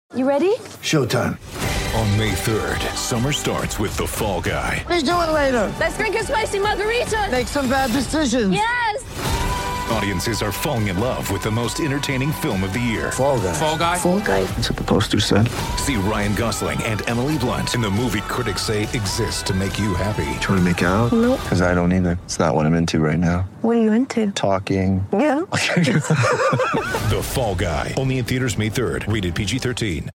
You ready? Showtime. On May 3rd, summer starts with The Fall Guy. Let's do it later. Let's drink a spicy margarita. Make some bad decisions. Yes! Audiences are falling in love with the most entertaining film of the year. Fall Guy. Fall Guy? Fall guy. That's what the poster said. See Ryan Gosling and Emily Blunt in the movie critics say exists to make you happy. Trying to make it out? Nope. Because I don't either. It's not what I'm into right now. What are you into? Talking. Yeah. The Fall Guy. Only in theaters May 3rd. Rated PG-13.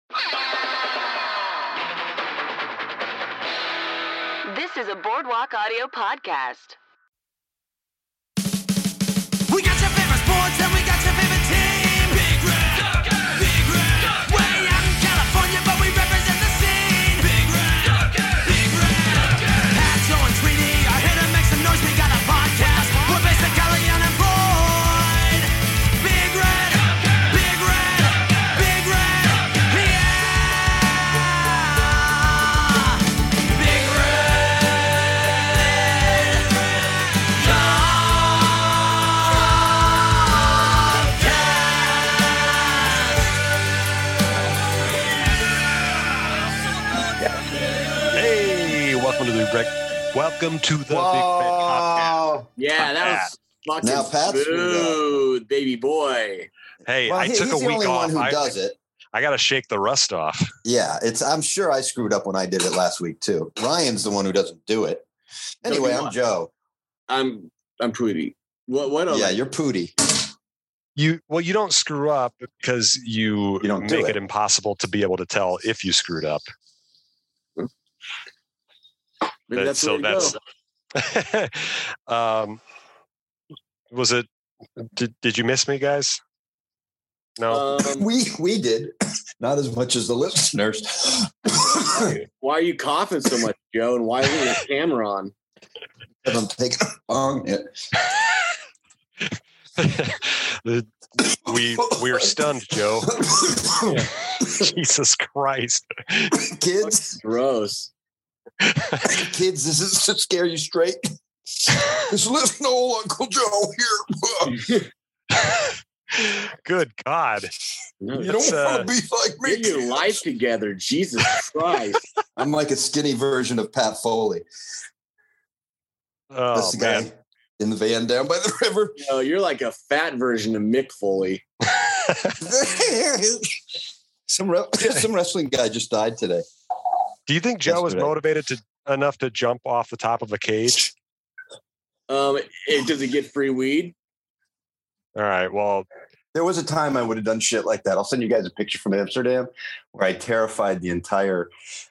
This is a Boardwalk Audio podcast. We got your favorite sports and we got your favorite team. Big Red, Duckers. Big Red, Duckers. Way out in California, but we represent the scene. Big Red, Duckers. Big Red, Duckers. Pat, Joe, and Tweety are here to make some noise. We got a podcast. We're basically unemployed. Big Red, Duckers. Big Red, Duckers. Big Red, yeah. Big Red, Hey, welcome to the Big Red Podcast. Yeah, that was Now fucking Pat's smooth, baby boy. Hey, Well, I he's took a the week only off. one who does it. I got to shake the rust off. Yeah, I'm sure I screwed up when I did it last week too. Ryan's the one who doesn't do it. Anyway, I'm Joe. I'm Tweety. What? Yeah, you're Pooty. You don't screw up because you don't do make it. it impossible to be able to tell if you screwed up. Maybe that's the way to go. Was it? Did you miss me, guys? No. We did not as much as the listeners. Why are you coughing so much, Joe? And why isn't the camera on? I'm taking a long hit. We are stunned, Joe. Jesus Christ, Kids, Gross. kids, this is to scare you straight. Just listen to old Uncle Joe here. Good God. No, You don't want to be like me. get your life together, Jesus Christ. I'm like a skinny version of Pat Foley. Oh, That's the man. guy in the van down by the river. No, you're like a fat version of Mick Foley. Some wrestling guy just died today. Do you think Joe was Yesterday. motivated enough to jump off the top of a cage? Does he get free weed? All right. Well, There was a time I would have done shit like that. I'll send you guys a picture from Amsterdam where I terrified the entire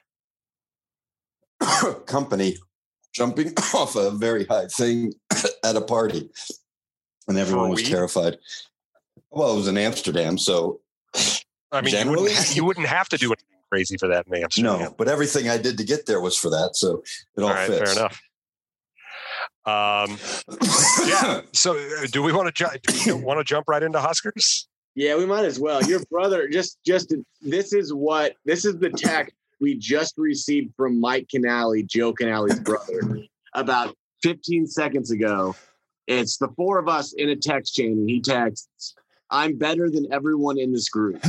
company jumping off a very high thing at a party. And everyone was weed? terrified. Well, it was in Amsterdam, so I mean, Generally? you wouldn't have to do anything crazy for that in Amsterdam. no. But everything I did to get there was for that, so it all All right. fits. Fair enough. Yeah. So, do we want to jump right into Huskers? Yeah, we might as well. Your brother this is the text we just received from Mike Canali, Joe Canali's brother, about 15 seconds ago. It's the four of us in a text chain, and he texts, "I'm better than everyone in this group."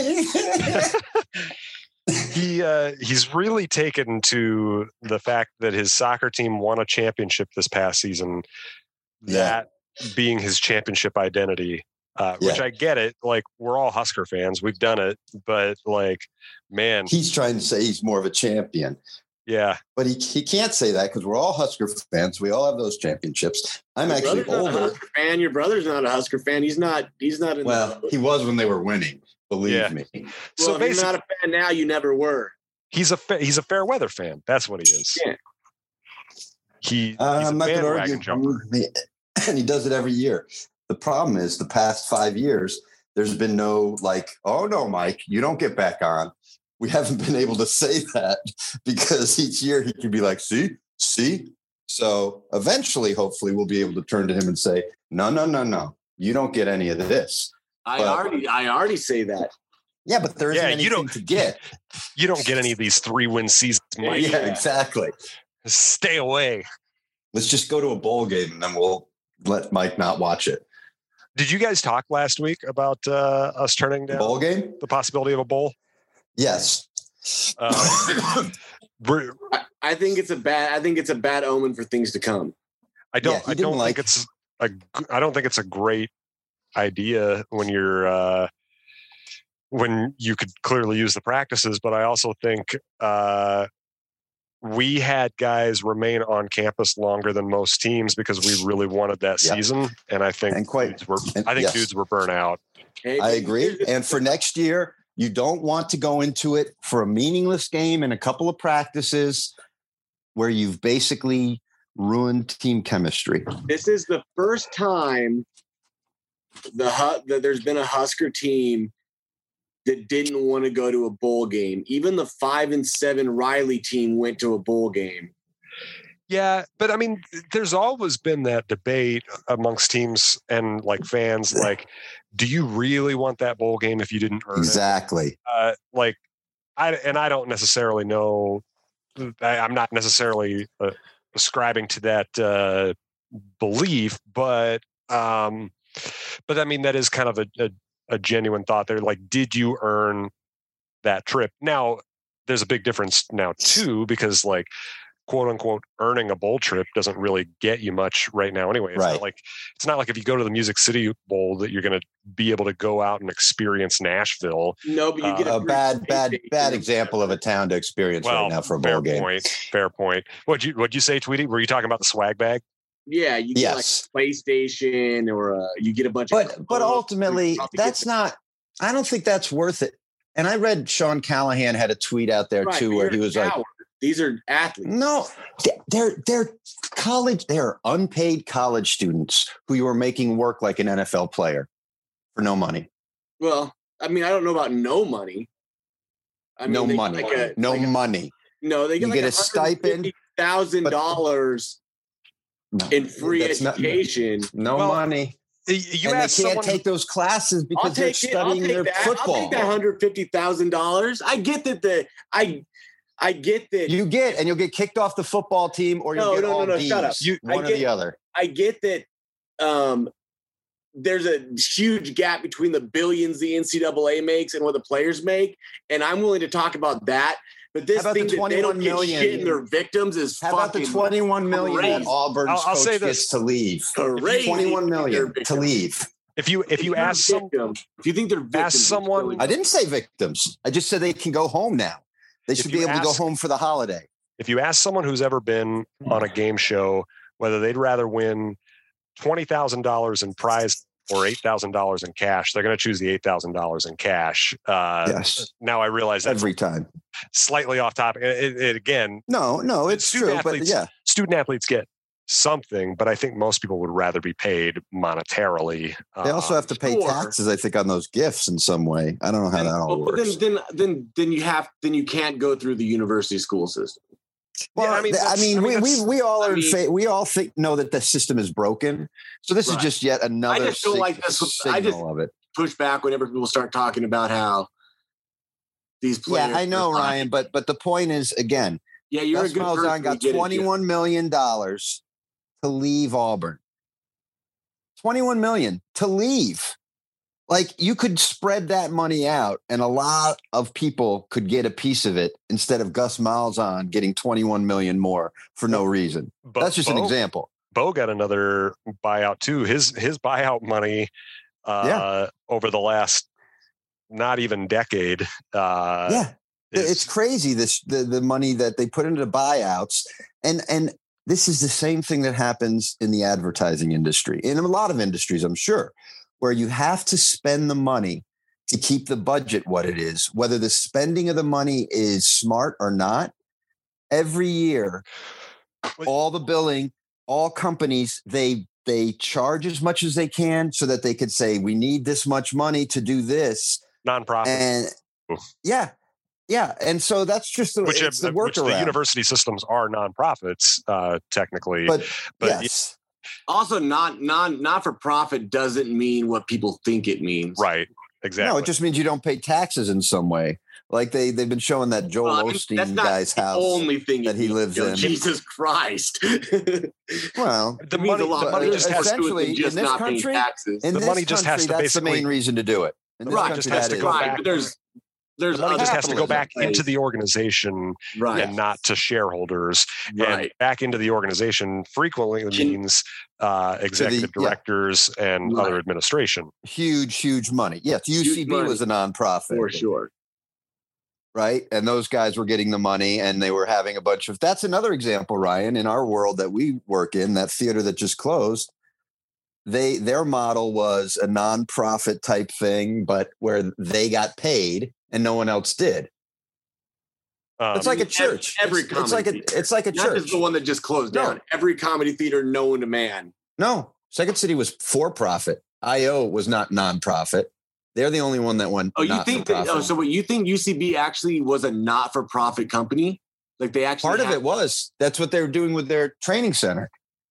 He's really taken to the fact that his soccer team won a championship this past season. That being his championship identity, which I get it. Like, we're all Husker fans, we've done it, but like, man, He's trying to say he's more of a champion. yeah, But he can't say that because we're all Husker fans. We all have those championships. I'm Your actually brother's not a older. Husker fan. Your brother's not a Husker fan. He's not in Well, the he was when they were winning. Believe Yeah. me. So well, if you're basically, not a fan now, you never were. he's a fair weather fan. That's what he is. Yeah. He's a I'm not going to bandwagon argue. jumper. And he does it every year. The problem is the past 5 years, there's been no like, oh no, Mike, you don't get back on. We haven't been able to say that because each year he can be like, see. So eventually, hopefully, we'll be able to turn to him and say, no, you don't get any of this. I already say that. Yeah, but there isn't Yeah, you anything don't- to get. You don't get any of these 3-win seasons, Mike. Yeah, exactly. Stay away. Let's just go to a bowl game and then we'll let Mike not watch it. Did you guys talk last week about us turning down Bowl game? the possibility of a bowl? Yes. I think it's a bad omen for things to come. I don't think it's a great idea when you're when you could clearly use the practices, but I also think we had guys remain on campus longer than most teams because we really wanted that season, and I think dudes were burnt out. I agree. And for next year, you don't want to go into it for a meaningless game and a couple of practices where you've basically ruined team chemistry. This is the first time that there's been a Husker team that didn't want to go to a bowl game. Even the 5-7 Riley team went to a bowl game. Yeah, but I mean, there's always been that debate amongst teams and like fans, like, do you really want that bowl game if you didn't earn exactly. it? I don't necessarily know. I'm not necessarily ascribing to that belief, but I mean, that is kind of a genuine thought there. Like, did you earn that trip? Now, there's a big difference now too, because like, quote unquote, earning a bowl trip doesn't really get you much right now anyway. It's not like if you go to the Music City Bowl that you're going to be able to go out and experience Nashville. No, but you get a bad example of a town to experience right now for a bowl game. Fair point. What'd you say, Tweety? Were you talking about the swag bag? Yeah, you get like PlayStation or you get a bunch of. But ultimately, that's not. I don't think that's worth it. And I read Sean Callahan had a tweet out there too, where he was like, "These are athletes." No, they're college. They're unpaid college students who you are making work like an NFL player for no money. Well, I mean, I don't know about no money. I mean, no money. No, they get a stipend, $1,000 in free education. Money. You and they can't take those classes because they're studying their football. I'll take that $150,000. I get that. I get that. You get, and you'll get kicked off the football team, or you'll get all D's. Shut up. One or the other. I get that. There's a huge gap between the billions the NCAA makes and what the players make, and I'm willing to talk about that. But this thing that they don't get shit in their victims is how about the $21 million that Auburn's coach gets to leave? $21 million to leave. If you ask victims, if you think they're victims, ask someone. I didn't say victims. I just said they can go home now. They should be able to go home for the holiday. If you ask someone who's ever been on a game show whether they'd rather win $20,000 in prize or $8,000 in cash, they're going to choose the $8,000 in cash. Yes. Now I realize that's every time slightly off topic. It again. No, it's true. But yeah, student athletes get something, but I think most people would rather be paid monetarily. They also have to pay taxes, I think, on those gifts in some way. I don't know how that all works. Then you can't go through the university school system. Well, yeah, we all are we all know that the system is broken. So this is just yet another. I just don't like this. I just of it. Push back whenever people start talking about how these players. Yeah, I know, Ryan, but the point is, again, you're Gus a good Malzahn got $21 million to leave Auburn. $21 million to leave. Like, you could spread that money out and a lot of people could get a piece of it instead of Gus Malzahn getting $21 million more for no reason. That's just an example. Bo got another buyout too. His buyout money over the last not even decade. It's crazy. The money that they put into buyouts, and this is the same thing that happens in the advertising industry, in a lot of industries, I'm sure, where you have to spend the money to keep the budget what it is, whether the spending of the money is smart or not. Every year, all the billing, all companies, they charge as much as they can so that they could say, we need this much money to do this. Nonprofit. And and so that's just the workaround. Which the university systems are nonprofits, technically. But yes. Also, not for profit doesn't mean what people think it means. Right. Exactly. No, it just means you don't pay taxes in some way. Like they've been showing that Joel Osteen guy's house only thing that he lives in. Jesus Christ. Well, the money just has essentially in this country, taxes. In the this money just country, has to that's basically the main reason to do it. In this country, just has to go back. But there's there's The money just has to go back capitalism into plays. the organization Right. and not to shareholders. Right. And back into the organization frequently means executive yeah. directors and Right. other administration. Huge money. Yes, Huge UCB money. was a nonprofit. For sure. Right. And those guys were getting the money and they were having a bunch of, that's another example, Ryan, in our world that we work in, that theater that just closed. Their model was a nonprofit type thing, but where they got paid and no one else did. It's like a church. Every it's like a Not church. just the one that just closed down. Every comedy theater known to man. No, Second City was for profit. IO was not nonprofit. They're the only one that went. Oh, you think that? Oh, so what you think UCB actually was a not-for-profit company? Like they actually part of it was. That's what they were doing with their training center.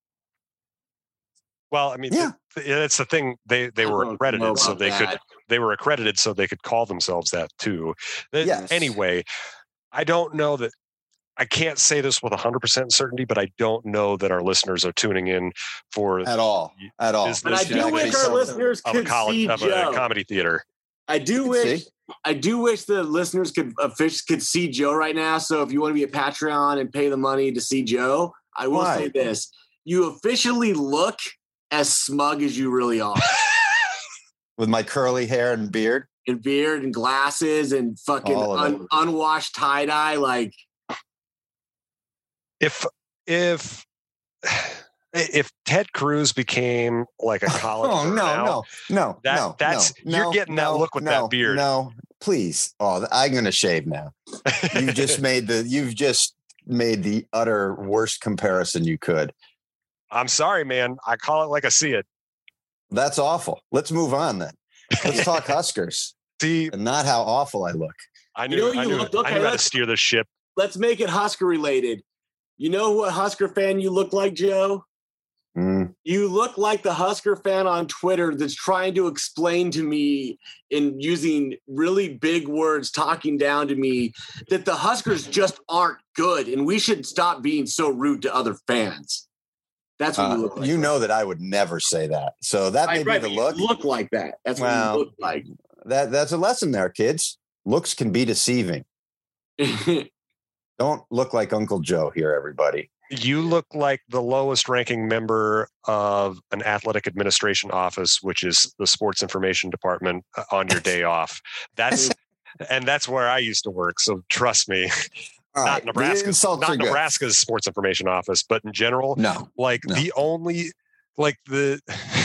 Well, I mean, Yeah. it's the thing. They were don't know accredited, so about they that. could. They were accredited, so they could call themselves that too. Yes. Anyway, I don't know that. I can't say this with 100% certainty, but I don't know that our listeners are tuning in for At all. business But I do actually wish our some- listeners of a could college see of a Joe. comedy theater. I do wish the listeners could see Joe right now. So if you want to be a Patreon and pay the money to see Joe, I will Why? say this: you officially look as smug as you really are, With my curly hair and beard. and beard and glasses and fucking All of it. unwashed tie dye. Like If Ted Cruz became like a college, Oh no! that's you're getting that look with that beard. No, please. Oh, I'm going to shave now. You've just made the utter worst comparison you could. I'm sorry, man. I call it like I see it. That's awful. Let's move on then. Let's talk Huskers See, and not how awful I look. I You knew, know, I you knew, looked- I okay, knew how to let's- steer the ship. let's make it Husker related. You know what Husker fan you look like, Joe? You look like the Husker fan on Twitter that's trying to explain to me in using really big words, talking down to me, that the Huskers just aren't good and we should stop being so rude to other fans. That's what you look like. You know that I would never say that. So that may Right, be the but you look. look like that. That's what Well, you look like. That's a lesson there, kids. Looks can be deceiving. Don't look like Uncle Joe here, everybody. You look like the lowest ranking member of an athletic administration office, which is the sports information department on your day off. That's where I used to work. So trust me, All not right, the Nebraska's, insults not are good. Nebraska's sports information office, but in general, No. the only, like the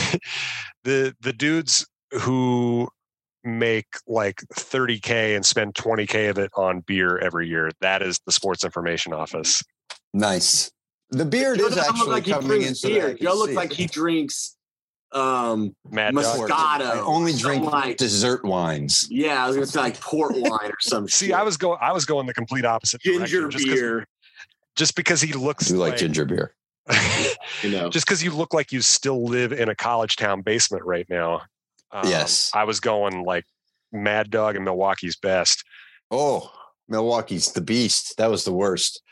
dudes who make like 30K and spend 20K of it on beer every year. That is the sports information office. Nice. The beard Joe is doesn't look actually like he coming drinks into beer. that. Joe looks like he drinks Mad Dog. Moscato. I only drink something like, dessert wines. yeah, I was gonna say like port wine or some See, shit. I was going the complete opposite ginger direction. beer. Just because he looks I do like ginger beer. You know, just because you look like you still live in a college town basement right now. Yes. I was going like Mad Dog and Milwaukee's Best. Oh, Milwaukee's the beast. That was the worst.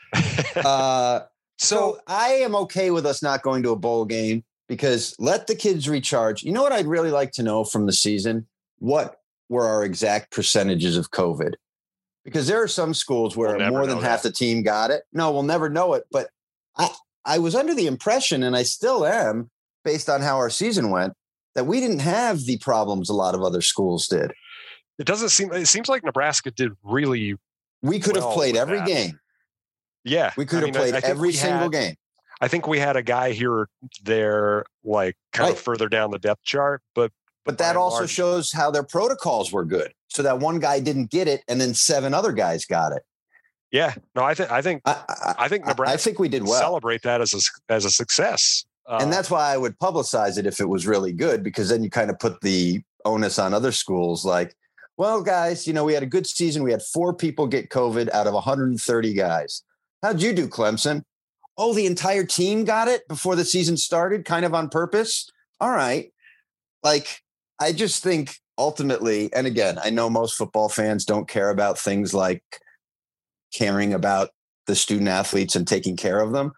So I am okay with us not going to a bowl game because let the kids recharge. You know what I'd really like to know from the season? What were our exact percentages of COVID? Because there are some schools where We'll never more than know half that. the team got it. No, we'll never know it. But I was under the impression, and I still am, based on how our season went, that we didn't have the problems a lot of other schools did. It seems like Nebraska did really. We could have Well, played with every that. game. Yeah. We could have played every single game. I think we had a guy here or there, like kind of Right. further down the depth chart, but But by that and also large- shows how their protocols were good. So that one guy didn't get it, and then 7 other guys got it. yeah, no, I think I think Nebraska I think we did well, celebrate that as a success. and that's why I would publicize it if it was really good, because then you kind of put the onus on other schools. Like, well, guys, we had a good season. We had 4 people get COVID out of 130 guys. How'd you do, Clemson? Oh, the entire team got it before the season started, kind of on purpose. All right. Like, I just think ultimately, and again, I know most football fans don't care about things like caring about the student athletes and taking care of them.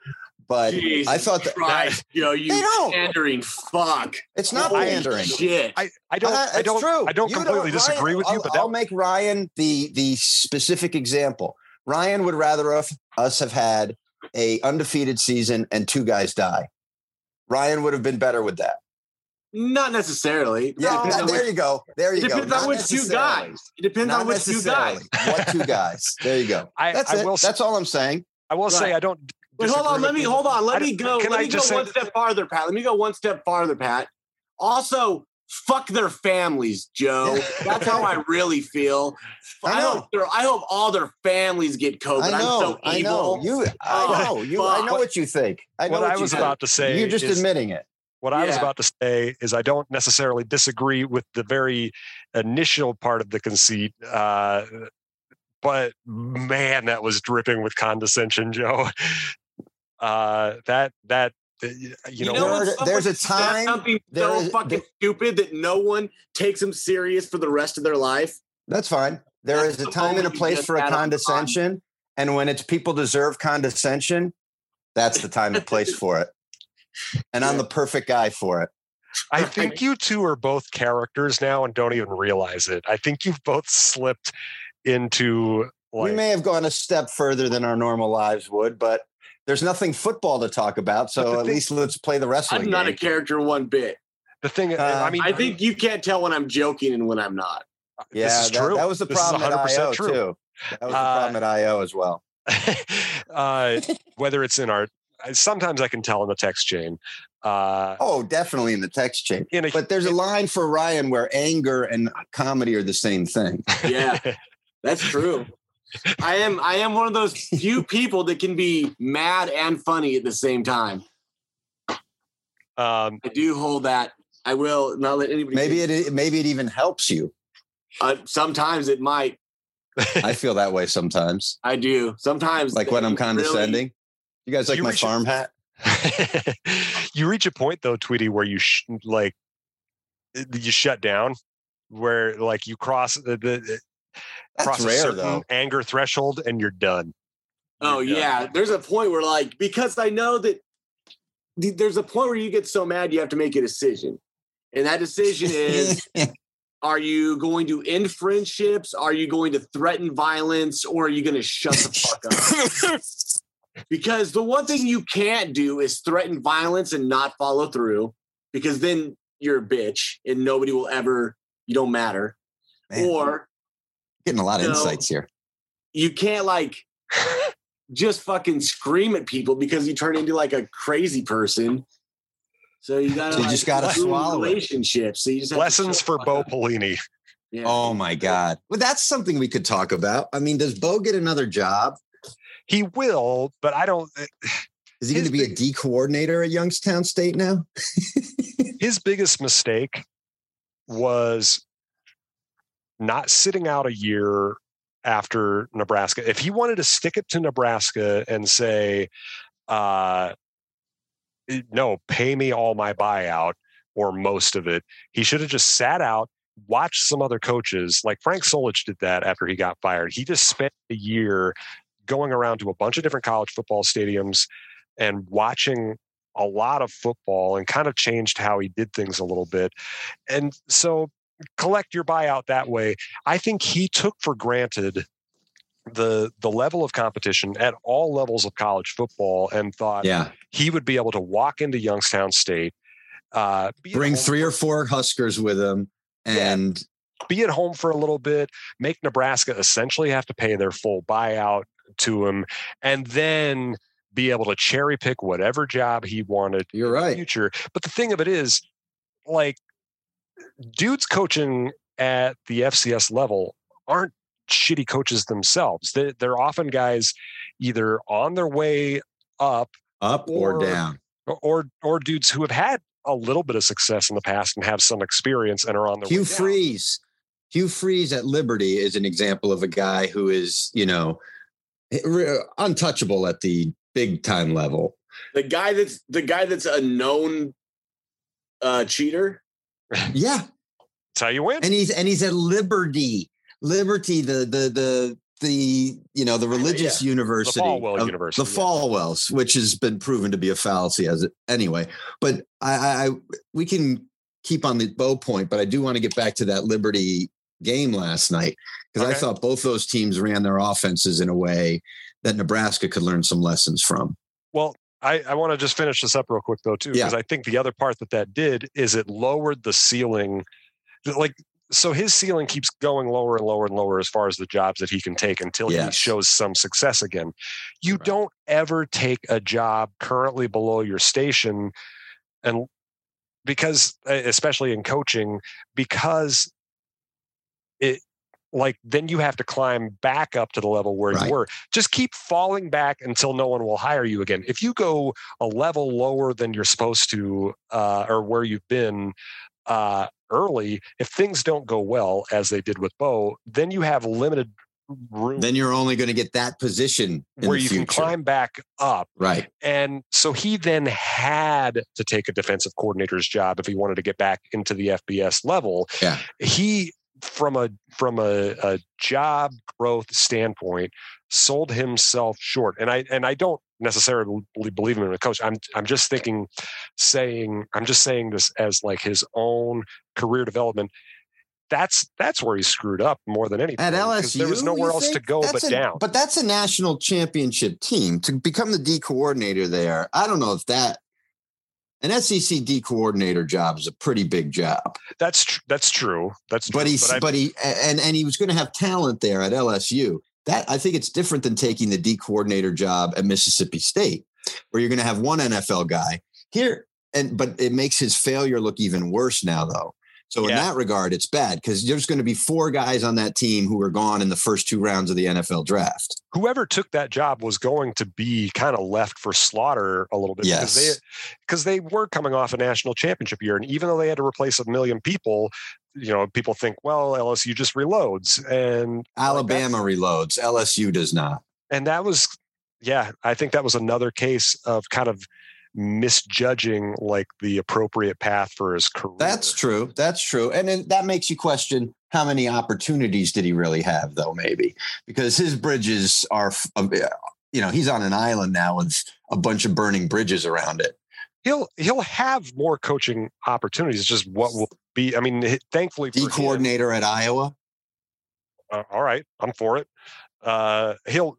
but Jesus I thought that Christ, Joe, you They don't. pandering fuck. it's not Holy pandering. Shit. I don't It's true. I don't You completely disagree with you, but I'll make Ryan the specific example. Ryan would rather us have had a undefeated season and 2 guys die. Ryan would have been better with that. Not necessarily. Yeah, there you go. There you It go. depends on Not which 2 necessarily. guys. It depends Not on which 2 necessarily. guys. What 2 guys? There you go. That's it. That's all I'm saying. I will say Right. I don't. Wait, hold on. Let me go. Let me go one step farther, Pat. Let me go one step farther, Pat. Also, fuck their families, Joe. That's how I really feel. I know. I hope all their families get COVID. I know. I'm so I evil. know. I know what you think. I know What I you was think. about to say You're just is- admitting it. What I was Yeah. about to say is I don't necessarily disagree with the very initial part of the conceit, but man, that was dripping with condescension, Joe. You know, when there's a someone says time- something there so is- fucking stupid that no one takes them serious for the rest of their life. That's fine. There That's is a the time and a moment you place get for a that on condescension. And when it's people deserve condescension, that's the time and place for it. And I'm the perfect guy for it. I think you two are both characters now and don't even realize it. I think you've both slipped into We may have gone a step further than our normal lives would, but there's nothing football to talk about. So at least let's play the wrestling I'm not game. a character one bit. the thing. I mean, I think you can't tell when I'm joking and when I'm not. Yeah, this is true. That was the This is problem at 100% IO true. too. That was the problem at IO as well. Whether it's in our, sometimes I can tell in the text chain. Oh, definitely in the text chain. In a- But there's a line for Ryan where anger and comedy are the same thing. Yeah, that's true. I am one of those few people that can be mad and funny at the same time. I do hold that. I will not let anybody. Maybe it even helps you. Sometimes it might. I feel that way sometimes. I do. Sometimes, Like when I'm condescending. You guys like You my reach- farm hat? You reach a point though, Tweety, where you you shut down, where like you cross cross a rare, certain though. anger threshold and you're done. Oh yeah, there's a point where like, because I know that there's a point where you get so mad you have to make a decision, and that decision is: are you going to end friendships? Are you going to threaten violence? Or are you going to shut the fuck up? Because the one thing you can't do is threaten violence and not follow through, because then you're a bitch and nobody will ever. You don't matter. Man, Or getting a lot of No. insights here. you can't like just fucking scream at people because you turn into like a crazy person. So you gotta, So you just gotta ruin swallow it. relationships. So you just have to Lessons shut for the Bo fuck up. Pelini. Yeah. Oh my God. Well, that's something we could talk about. I mean, does Bo get another job? He will, but I don't. Is he going His to be a D coordinator at Youngstown State now? His biggest mistake was not sitting out a year after Nebraska. If he wanted to stick it to Nebraska and say, no, pay me all my buyout or most of it, he should have just sat out, watched some other coaches. Like Frank Solich did that after he got fired. He just spent a year going around to a bunch of different college football stadiums and watching a lot of football, and kind of changed how he did things a little bit. And so collect your buyout that way. I think he took for granted the level of competition at all levels of college football and thought he would be able to walk into Youngstown State, bring 3 or 4 Huskers with him, and be at home for a little bit, make Nebraska essentially have to pay their full buyout to him, and then be able to cherry pick whatever job he wanted You're in right. the future. But the thing of it is, like, dudes coaching at the FCS level aren't shitty coaches themselves. They're often guys either on their way up or down, or dudes who have had a little bit of success in the past and have some experience and are on their way down. Hugh Freeze at Liberty is an example of a guy who is, untouchable at the big time level. The guy that's a known cheater. Yeah. That's how you win. And he's at Liberty, the the religious university, the Falwell University, the Falwells, which has been proven to be a fallacy as it anyway. But we can keep on the Bo point, but I do want to get back to that Liberty game last night because I thought both those teams ran their offenses in a way that Nebraska could learn some lessons from. Well, I want to just finish this up real quick though too, because I think the other part that did is it lowered the ceiling. So his ceiling keeps going lower and lower and lower as far as the jobs that he can take until he shows some success again. You don't ever take a job currently below your station, and because especially in coaching, because then you have to climb back up to the level where you were. Just keep falling back until no one will hire you again. If you go a level lower than you're supposed to, or where you've been early, if things don't go well, as they did with Bo, then you have limited room. Then you're only going to get that position where you can climb back up. Right. And so he then had to take a defensive coordinator's job if he wanted to get back into the FBS level. Yeah. He, from a job growth standpoint, sold himself short. And I don't necessarily believe him in a coach. I'm just saying this as like his own career development. That's where he screwed up more than anything. At LSU, there was nowhere else to go but down. But that's a national championship team. To become the D coordinator there, I don't know if that an SEC D coordinator job is a pretty big job. That's true. That's true. But he was going to have talent there at LSU. That I think it's different than taking the D coordinator job at Mississippi State, where you're going to have one NFL guy here. But it makes his failure look even worse now, though. So in that regard, it's bad because there's going to be 4 guys on that team who are gone in the first 2 rounds of the NFL draft. Whoever took that job was going to be kind of left for slaughter a little bit because they were coming off a national championship year. And even though they had to replace 1 million people, people think, well, LSU just reloads and Alabama reloads. LSU does not. And that was, I think that was another case of kind of misjudging like the appropriate path for his career. That's true. And then that makes you question how many opportunities did he really have, though, maybe because his bridges are, he's on an island now with a bunch of burning bridges around it. He'll have more coaching opportunities. Just what will be, thankfully, D coordinator at Iowa. All right. I'm for it. He'll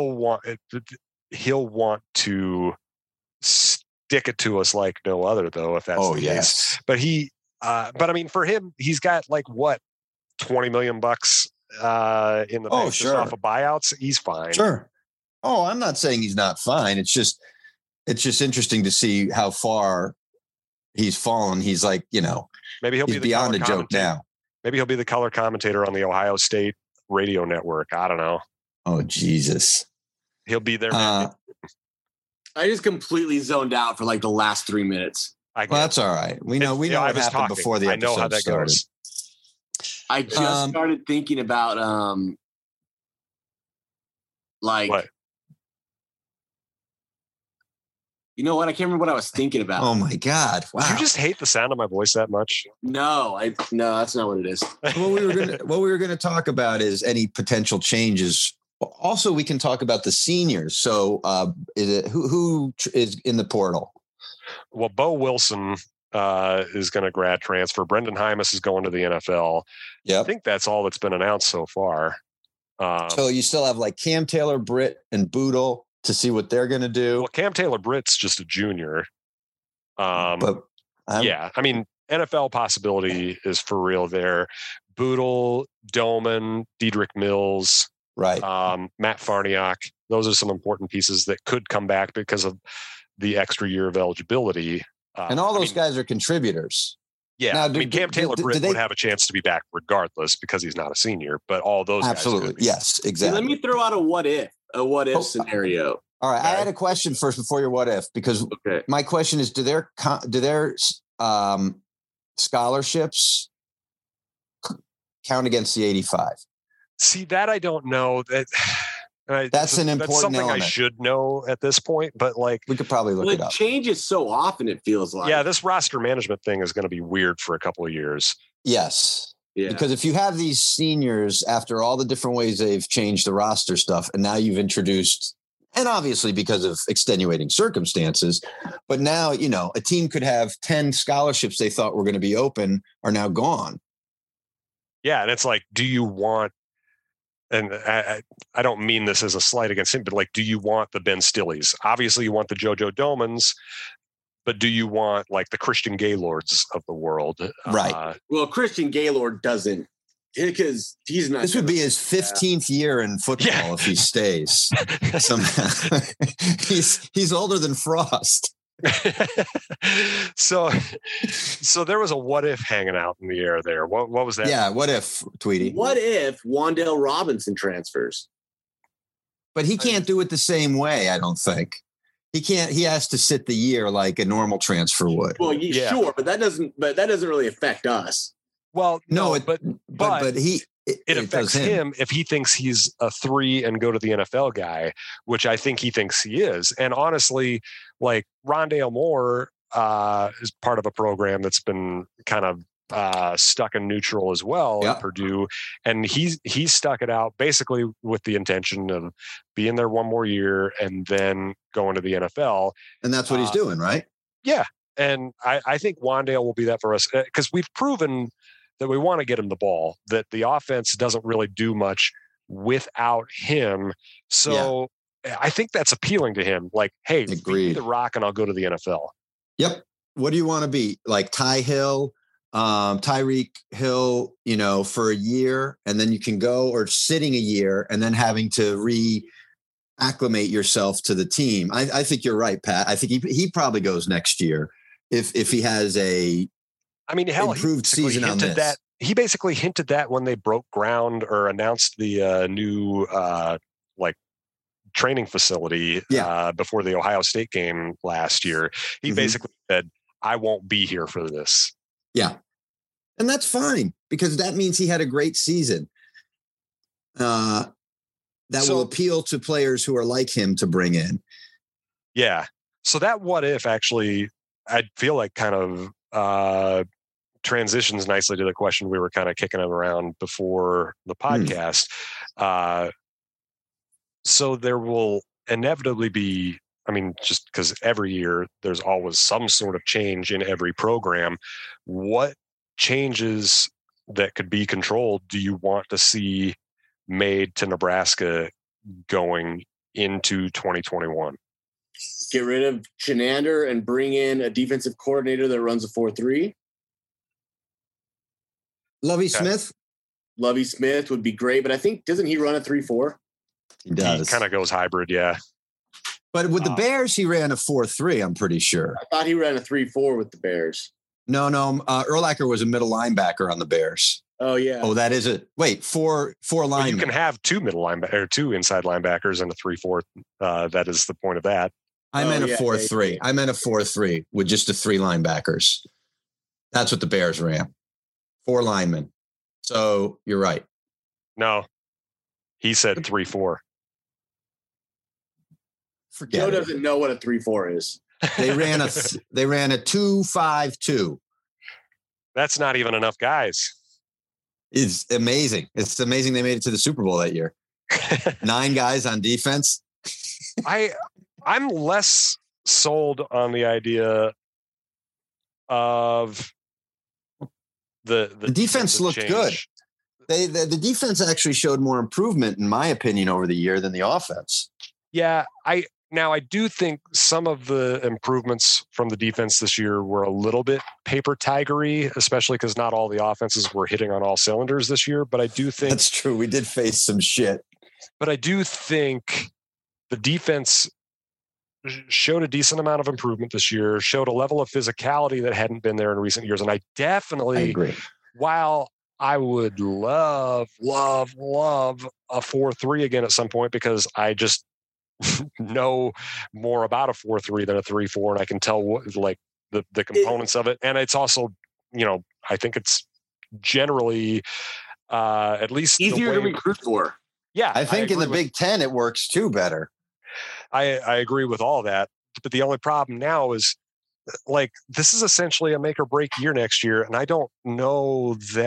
want to stick it to us like no other, though, if that's the case. But for him, he's got like what, $20 million in the bank just off of buyouts. He's fine. Sure. Oh, I'm not saying he's not fine. It's just interesting to see how far he's fallen. He's like, maybe he'll be beyond a joke now. Maybe he'll be the color commentator on the Ohio State radio network. I don't know. Oh, Jesus. He'll be there. I just completely zoned out for like the last 3 minutes. Well, that's all right. We know what happened before the episode I know how that started. goes. I just started thinking about what? You know what? I can't remember what I was thinking about. Oh my God! Wow. Did you just hate the sound of my voice that much? No, that's not what it is. What we were gonna talk about is any potential changes. Also, we can talk about the seniors. So, who is in the portal? Well, Bo Wilson is going to grad transfer. Brendan Hymas is going to the NFL. Yeah, I think that's all that's been announced so far. So you still have like Cam Taylor, Britt, and Boodle to see what they're going to do. Well, Cam Taylor Britt's just a junior. NFL possibility is for real there. Boodle, Doman, Dedrick Mills. Right. Matt Farniok. Those are some important pieces that could come back because of the extra year of eligibility. And all those guys are contributors. Yeah. Now, Cam Taylor Britt would have a chance to be back regardless because he's not a senior, but all those absolutely. Guys yes, exactly. Let me throw out a what if scenario. All right. Okay. I had a question first before your what if, because my question is, do their scholarships count against the 85? See, that I don't know. That's an important something element. I should know at this point, but like we could probably look it up. It changes so often, it feels like. Yeah, this roster management thing is going to be weird for a couple of years. Yes. Yeah. Because if you have these seniors, after all the different ways they've changed the roster stuff, and now you've introduced, and obviously because of extenuating circumstances, but now, a team could have 10 scholarships they thought were going to be open are now gone. Yeah. And it's like, do you want, and I don't mean this as a slight against him, but like, do you want the Ben Stilleys? Obviously you want the JoJo Domans, but do you want like the Christian Gaylords of the world? Right. Well, Christian Gaylord doesn't, because he's not. This would be his 15th year in football if he stays. Somehow. He's older than Frost. So there was a what if hanging out in the air there. What was that? Yeah, what if, Tweety? What if Wan'Dale Robinson transfers? But he can't do it the same way, I don't think. He can't. He has to sit the year like a normal transfer would. Well, sure, but that doesn't really affect us. Well, no, but it affects him if he thinks he's a 3 and go to the NFL guy, which I think he thinks he is. And honestly, like Rondale Moore is part of a program that's been kind of stuck in neutral as well at Purdue, and he's stuck it out basically with the intention of being there one more year and then going to the NFL. And that's what he's doing, right? Yeah, and I think Wan'Dale will be that for us because we've proven that we want to get him the ball, that the offense doesn't really do much without him. So I think that's appealing to him. Like, hey, feed me the rock and I'll go to the NFL. Yep. What do you want to be? Like Tyreek Hill, for a year, and then you can go, or sitting a year and then having to reacclimate yourself to the team. I think you're right, Pat. I think he probably goes next year if he has improved season on this. That he basically hinted that when they broke ground or announced the new training facility before the Ohio State game last year. He basically said, I won't be here for this. Yeah. And that's fine, because that means he had a great season. That will appeal to players who are like him to bring in. Yeah. So that what if actually, I feel like kind of transitions nicely to the question we were kind of kicking around before the podcast. So there will inevitably be, just because every year there's always some sort of change in every program. What changes that could be controlled do you want to see made to Nebraska going into 2021? Get rid of Chenander and bring in a defensive coordinator that runs a 4-3. Lovie Smith would be great, but I think, doesn't he run a 3-4? He does. He kind of goes hybrid, yeah. But with the Bears, he ran a 4-3, I'm pretty sure. I thought he ran a 3-4 with the Bears. No. Urlacher was a middle linebacker on the Bears. Oh, yeah. Oh, that is it. Wait, four linemen. Well, you can have two middle linebackers or two inside linebackers and a 3-4. That is the point of that. I meant a 4-3. I meant a 4-3 with just the 3 linebackers. That's what the Bears ran. 4 linemen. So you're right. No, he said 3-4. Forget Joe it. doesn't know what a 3-4 is. They ran a 2-5-2. That's not even enough guys. It's amazing. It's amazing they made it to the Super Bowl that year. 9 guys on defense. I'm less sold on the idea of the defense looked change. good. The defense actually showed more improvement, in my opinion, over the year than the offense. Yeah, I do think some of the improvements from the defense this year were a little bit paper tigery, especially because not all the offenses were hitting on all cylinders this year. But I do think that's true. We did face some shit. But I do think the defense showed a decent amount of improvement this year, showed a level of physicality that hadn't been there in recent years. And I definitely agree. While I would love a 4-3 again at some point, because I just know more about a 4-3 than a 3-4, and I can tell what the components of it. And it's also, I think it's generally at least easier to recruit for. Yeah, I think in the Big Ten it works too better. I agree with all that, but the only problem now is this is essentially a make or break year next year, and I don't know that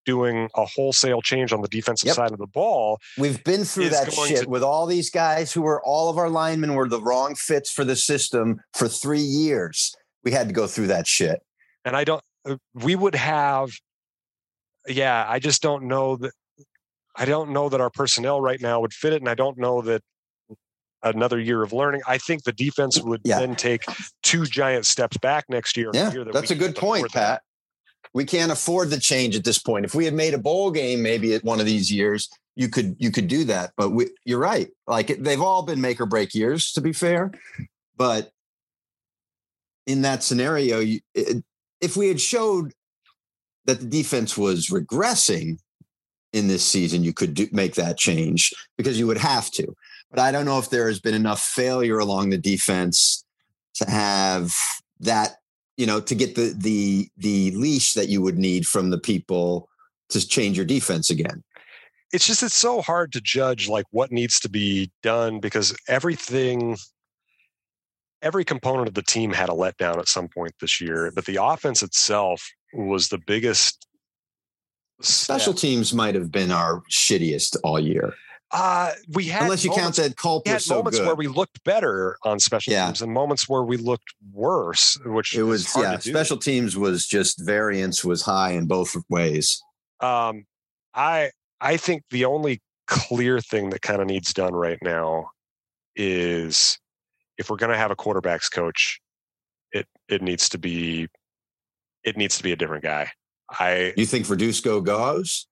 doing a wholesale change on the defensive side of the ball. We've been through that shit with all these guys who were all of our linemen were the wrong fits for the system for 3 years. We had to go through that shit. And we would have, I just don't know that. I don't know that our personnel right now would fit it. And I don't know that another year of learning. I think the defense would then take 2 giant steps back next year. Yeah, that's a good point, Pat. We can't afford the change at this point. If we had made a bowl game, maybe at one of these years, you could do that. But you're right. Like they've all been make or break years, to be fair. But in that scenario, if we had showed that the defense was regressing in this season, you could make that change because you would have to. But I don't know if there has been enough failure along the defense to have that, to get the leash that you would need from the people to change your defense again. It's so hard to judge like what needs to be done because every component of the team had a letdown at some point this year, but the offense itself was the biggest. Special teams might have been our shittiest all year. We had unless you count that Culp was so moments good. where we looked better on special teams and moments where we looked worse, which it was hard to do. Special teams was just variance was high in both ways. I think the only clear thing that kind of needs done right now is if we're going to have a quarterbacks coach, it needs to be a different guy. You think Verduzco goes?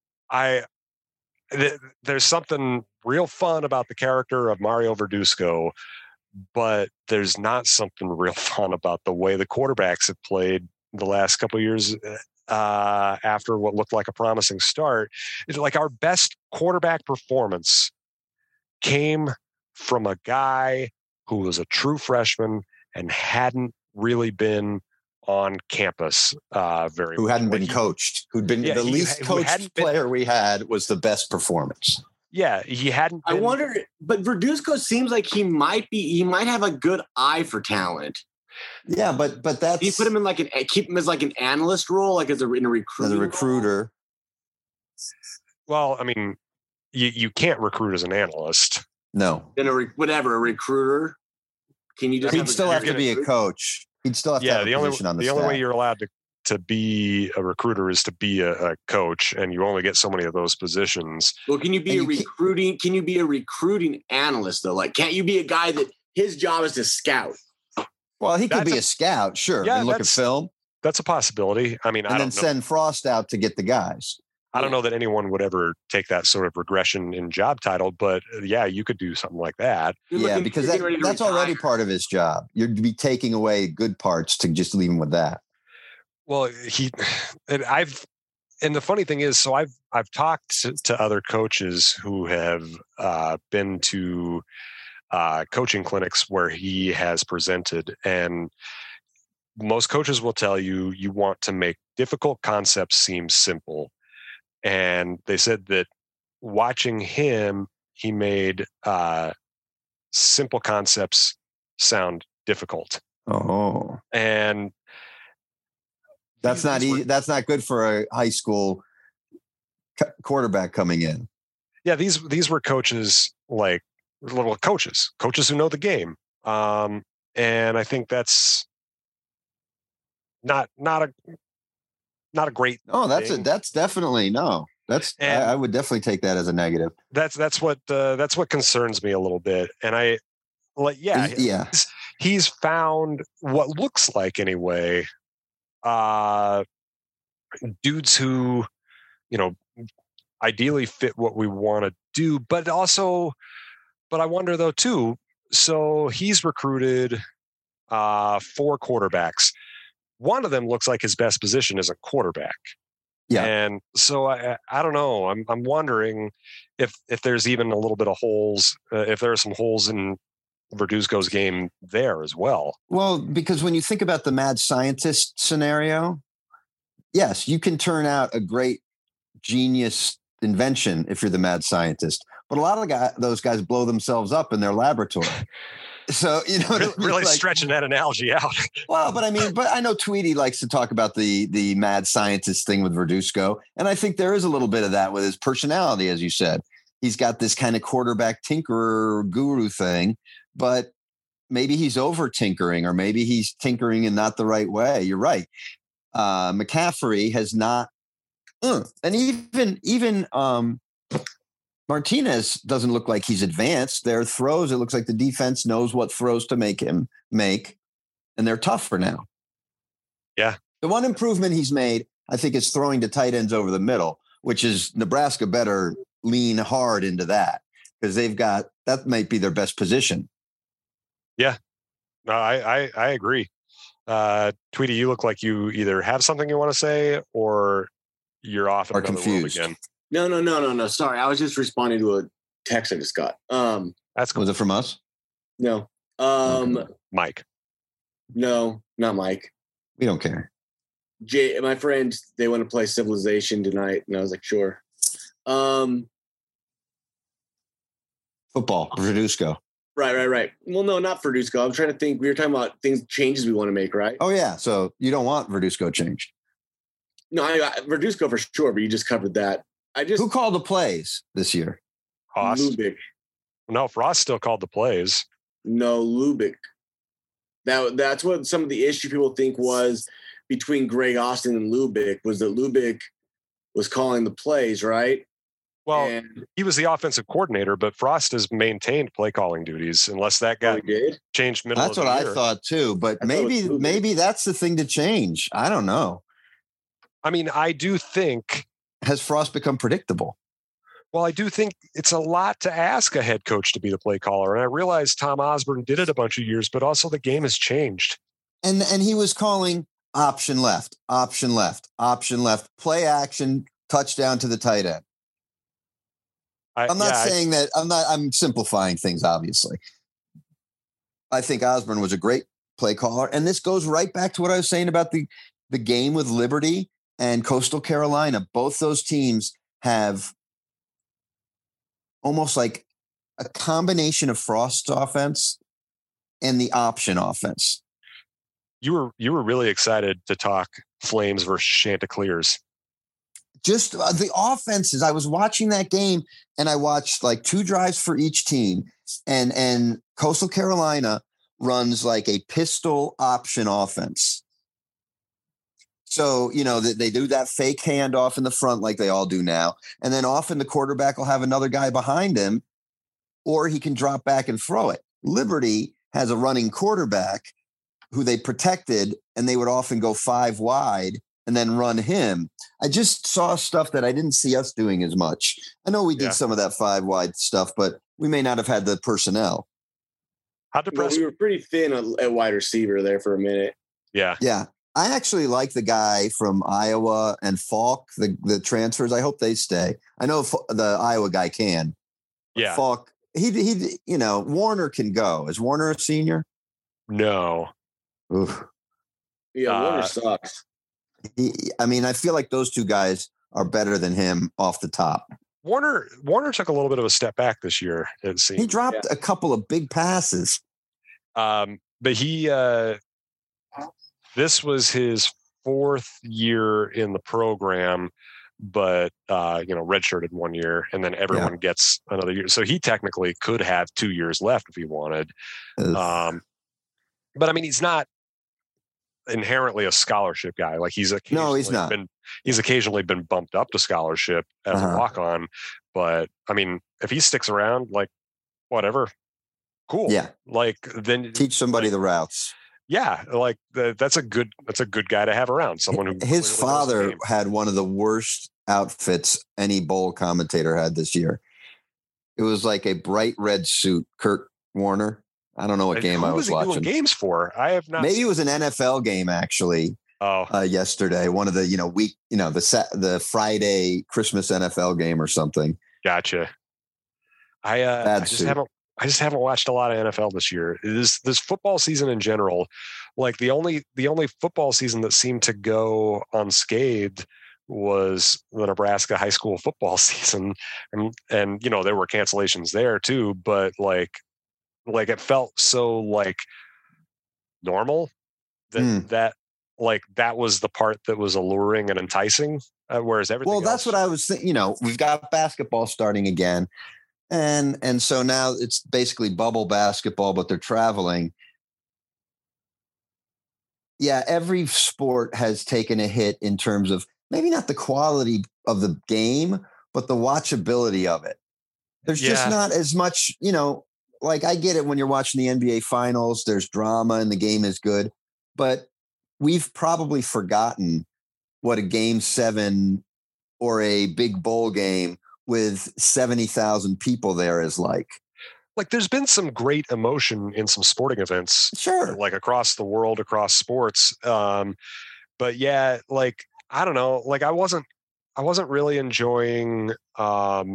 There's something real fun about the character of Mario Verduzco, but there's not something real fun about the way the quarterbacks have played the last couple of years after what looked like a promising start. It's like our best quarterback performance came from a guy who was a true freshman and hadn't really been on campus very who hadn't been coached, who'd been the least coached player we had was the best performance. Yeah, he hadn't been. I wonder, but Verduzco seems like he might have a good eye for talent. Yeah, but that's you put him in keep him as like an analyst role, like in a recruiter. Well, I mean, you can't recruit as an analyst. No. In a recruiter. Can you just? He'd still have to be a coach. He'd still have to have a position on the staff. The only way you're allowed to be a recruiter is to be a coach, and you only get so many of those positions. Well, can you be Can you be a recruiting analyst though? Like, can't you be a guy that his job is to scout? Well, he could be a scout, sure, and look at film. That's a possibility. I mean, and send Frost out to get the guys. I don't know that anyone would ever take that sort of regression in job title, but you could do something like that. Yeah, because that's already part of his job. You'd be taking away good parts to just leave him with that. Well, and the funny thing is, so I've talked to other coaches who have been to coaching clinics where he has presented, and most coaches will tell you want to make difficult concepts seem simple. And they said that watching him, he made simple concepts sound difficult. Oh, and that's not easy. That's not good for a high school quarterback coming in. Yeah, these were coaches, like little coaches who know the game. And I think that's not a great. Oh, that's definitely no. I would definitely take that as a negative. That's what concerns me a little bit. And he's found what looks like anyway, dudes who, ideally fit what we want to do, but I wonder though too. So he's recruited 4 quarterbacks. One of them looks like his best position is a quarterback. Yeah. And so I don't know. I'm wondering if there's even a little bit of holes, if there are some holes in Verduzco's game there as well. Well, because when you think about the mad scientist scenario, yes, you can turn out a great genius invention if you're the mad scientist. But a lot of those guys blow themselves up in their laboratory. So, you know, really stretching that analogy out. Well, but I know Tweety likes to talk about the mad scientist thing with Verduzco. And I think there is a little bit of that with his personality, as you said. He's got this kind of quarterback tinkerer guru thing, but maybe he's over tinkering, or maybe he's tinkering in not the right way. You're right. McCaffrey has not, and even Martinez doesn't look like he's advanced. Their throws, it looks like the defense knows what throws to make him make, and they're tough for now. Yeah. The one improvement he's made, I think, is throwing to tight ends over the middle, which is Nebraska better lean hard into that, because that might be their best position. Yeah. No, I agree. Tweety, you look like you either have something you want to say or you're off in another confused. world again. No. Sorry. I was just responding to a text I just got. That's cool. Was it from us? No. Mike. No, not Mike. We don't care. Jay, my friends, they want to play Civilization tonight. And I was like, sure. Football, Verduzco. Right. Well, no, not Verduzco. I'm trying to think. We were talking about changes we want to make, right? Oh, yeah. So you don't want Verduzco changed. No, Verduzco for sure, but you just covered that. Who called the plays this year? Haas. Lubick. No, Frost still called the plays. No, Lubick. That's what some of the issue people think was between Greg Austin and Lubick, was that Lubick was calling the plays, right? Well, he was the offensive coordinator, but Frost has maintained play calling duties unless that got changed middle That's of the what year. I thought too, but maybe that's the thing to change. I don't know. I mean, I do think. Has Frost become predictable? Well, I do think it's a lot to ask a head coach to be the play caller. And I realize Tom Osborne did it a bunch of years, but also the game has changed. And he was calling option left, play action, touchdown to the tight end. I'm not saying that I'm simplifying things, obviously. I think Osborne was a great play caller. And this goes right back to what I was saying about the game with Liberty and Coastal Carolina. Both those teams have almost like a combination of Frost's offense and the option offense. You were really excited to talk Flames versus Chanticleers. Just the offenses. I was watching that game and I watched like 2 drives for each team, and Coastal Carolina runs like a pistol option offense. So, you know, they do that fake handoff in the front like they all do now. And then often the quarterback will have another guy behind him, or he can drop back and throw it. Liberty has a running quarterback who they protected, and they would often go 5 wide and then run him. I just saw stuff that I didn't see us doing as much. I know we did some of that 5 wide stuff, but we may not have had the personnel. We were pretty thin at wide receiver there for a minute. Yeah. Yeah. I actually like the guy from Iowa and Falk, the transfers. I hope they stay. I know the Iowa guy can. Yeah. Falk, he, you know, Warner can go. Is Warner a senior? No. Oof. Yeah, Warner sucks. I feel like those 2 guys are better than him off the top. Warner took a little bit of a step back this year, it seems. He dropped a couple of big passes. But he this was his 4th year in the program, but redshirted 1 year, and then everyone gets another year. So he technically could have 2 years left if he wanted. But I mean, he's not inherently a scholarship guy. Like he's not. He's occasionally been bumped up to scholarship as a walk-on. But I mean, if he sticks around, like whatever, cool. Yeah. Like then teach somebody the routes. Yeah, like that's a good guy to have around. Someone who his father had one of the worst outfits any bowl commentator had this year. It was like a bright red suit. Kurt Warner. I don't know what game I was watching. Who was he doing games for? I have not. Maybe it was an NFL game actually. Yesterday, one of the the Friday Christmas NFL game or something. Gotcha. I just haven't watched a lot of NFL this year. This football season in general, like the only football season that seemed to go unscathed was the Nebraska high school football season, and there were cancellations there too. But like like it felt so like normal that that was the part that was alluring and enticing, whereas everything Well, that's what I was thinking. We've got basketball starting again, and so now it's basically bubble basketball, but they're traveling. Yeah, every sport has taken a hit in terms of maybe not the quality of the game, but the watchability of it. There's just not as much, like I get it when you're watching the NBA finals, there's drama and the game is good, but we've probably forgotten what a game 7 or a big bowl game with 70,000 people there is like. Like there's been some great emotion in some sporting events, sure, like across the world, across sports. But yeah, like, I don't know, like I wasn't really enjoying, I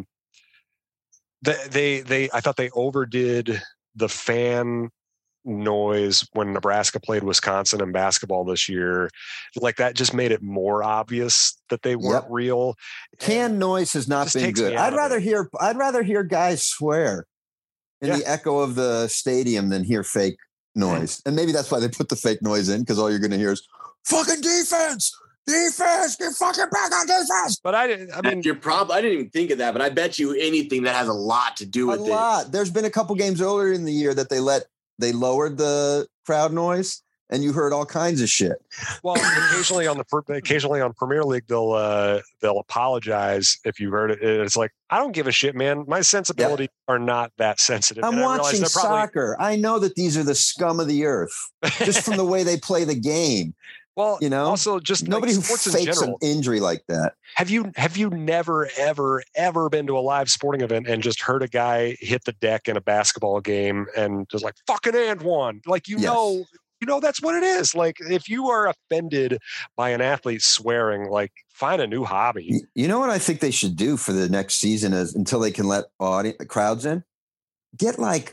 thought they overdid the fan noise when Nebraska played Wisconsin in basketball this year. Like that just made it more obvious that they weren't real. Canned noise has not been good. I'd rather hear guys swear in the echo of the stadium than hear fake noise. And maybe that's why they put the fake noise in, because all you're going to hear is fucking defense, get fucking back on defense. But I mean, I didn't even think of that, but I bet you anything that has a lot to do with it. A lot. There's been a couple games earlier in the year that they lowered the crowd noise, and you heard all kinds of shit. Well, occasionally on Premier League, they'll apologize if you heard it. It's like, I don't give a shit, man. My sensibilities are not that sensitive. I'm watching soccer. I know that these are the scum of the earth just from the way they play the game. Well, also just nobody like who fakes an injury like that. Have you never, ever been to a live sporting event and just heard a guy hit the deck in a basketball game and just like fucking and one? Like, that's what it is. Like, if you are offended by an athlete swearing, like, find a new hobby. You know what I think they should do for the next season is, until they can let crowds in, get like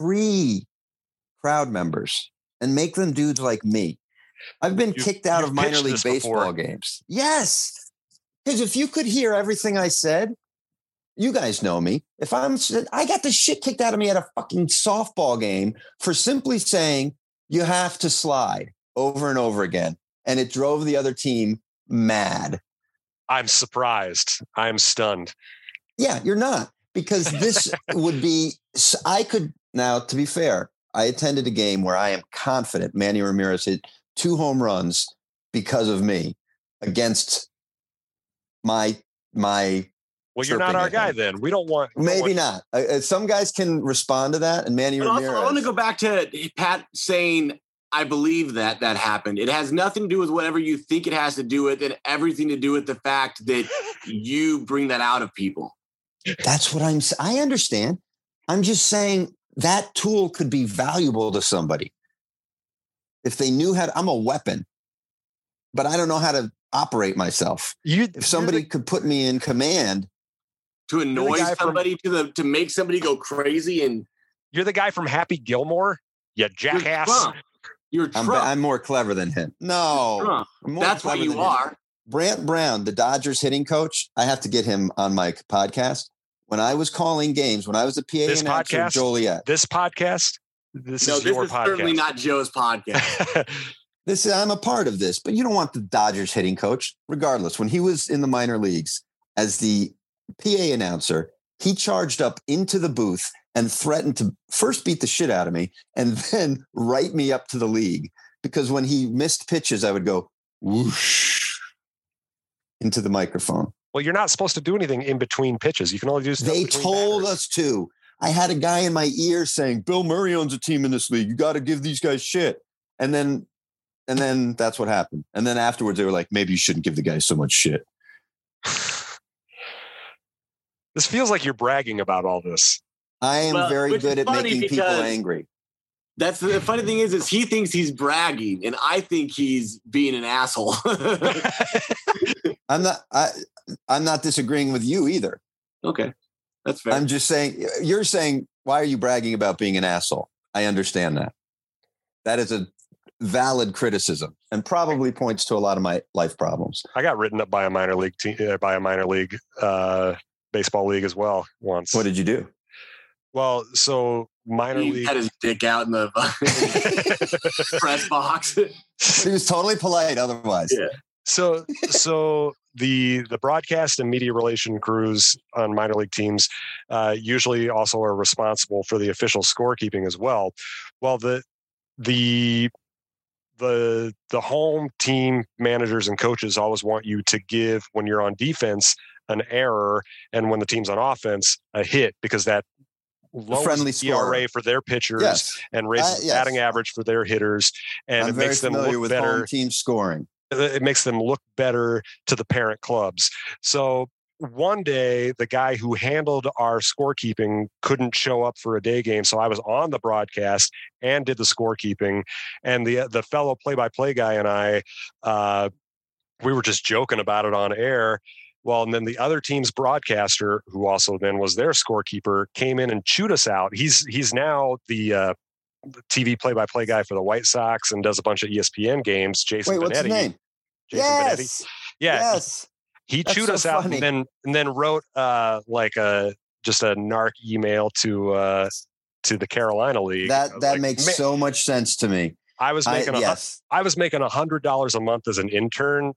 3 crowd members and make them dudes like me. I've been kicked out of minor league baseball games. Yes. Because if you could hear everything I said, you guys know me. I got the shit kicked out of me at a fucking softball game for simply saying, you have to slide over and over again. And it drove the other team mad. I'm surprised. I'm stunned. Yeah, you're not. Because this would be, now to be fair, I attended a game where I am confident Manny Ramirez hit 2 home runs because of me against my. Well, you're not our guy then. We don't want. Maybe not. Some guys can respond to that, and Manny Ramirez. Also, I want to go back to Pat saying, I believe that happened. It has nothing to do with whatever you think it has to do with, and everything to do with the fact that you bring that out of people. That's what I understand. I'm just saying that tool could be valuable to somebody. If they knew how to, I'm a weapon, but I don't know how to operate myself. If somebody could put me in command. To annoy somebody, to make somebody go crazy. And you're the guy from Happy Gilmore, you jackass. You're Trump. I'm more clever than him. No. That's what you are. Brant Brown, the Dodgers hitting coach, I have to get him on my podcast. When I was calling games, when I was a PA announcer at Joliet. This podcast? This is certainly not Joe's podcast. I'm a part of this, but you don't want the Dodgers hitting coach. Regardless, when he was in the minor leagues as the PA announcer, he charged up into the booth and threatened to first beat the shit out of me and then write me up to the league. Because when he missed pitches, I would go whoosh into the microphone. Well, you're not supposed to do anything in between pitches. You can only do stuff. They told us to. I had a guy in my ear saying, Bill Murray owns a team in this league. You got to give these guys shit. And then that's what happened. And then afterwards they were like, maybe you shouldn't give the guys so much shit. This feels like you're bragging about all this. I am very good at making people angry. That's the funny thing is he thinks he's bragging and I think he's being an asshole. I'm not disagreeing with you either. Okay. That's fair. I'm just saying, you're saying, why are you bragging about being an asshole? I understand that. That is a valid criticism and probably points to a lot of my life problems. I got written up by a minor league baseball league as well once. What did you do? Well, so minor He league. had his dick out in the press box. He was totally polite otherwise. Yeah. So the broadcast and media relation crews on minor league teams usually also are responsible for the official scorekeeping as well. Well, the home team managers and coaches always want you to give, when you're on defense, an error, and when the team's on offense, a hit, because that lowers friendly the ERA for their pitchers Yes. and raises the batting average for their hitters, and I'm it very makes them familiar look with better. home team scoring. It makes them look better to the parent clubs. So one day, the guy who handled our scorekeeping couldn't show up for a day game, so I was on the broadcast and did the scorekeeping. And the fellow play-by-play guy and I, we were just joking about it on air. Well, and then the other team's broadcaster, who also then was their scorekeeper, came in and chewed us out. He's now the TV play-by-play guy for the White Sox and does a bunch of ESPN games. Jason Wait, what's his Benetti. name? Jason Benetti. Yeah. Yes. He That's chewed so us out funny. and then wrote just a narc email to the Carolina League. That makes so much sense to me. I was making I was making $100 a month as an intern,